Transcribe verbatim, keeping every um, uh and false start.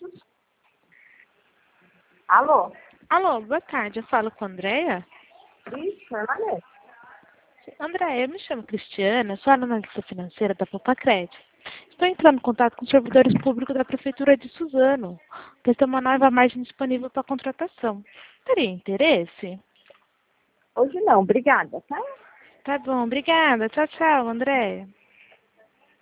Alô? Alô, boa tarde. Eu falo com a Andréia? Isso, permanece. Andréia, eu me chamo Cristiana, sou analista financeira da Popacred. Estou entrando em contato com os servidores públicos da Prefeitura de Suzano, pois tem uma nova margem disponível para contratação. Teria interesse? Hoje não, obrigada, tá? Tá bom, obrigada. Tchau, tchau, Andréia.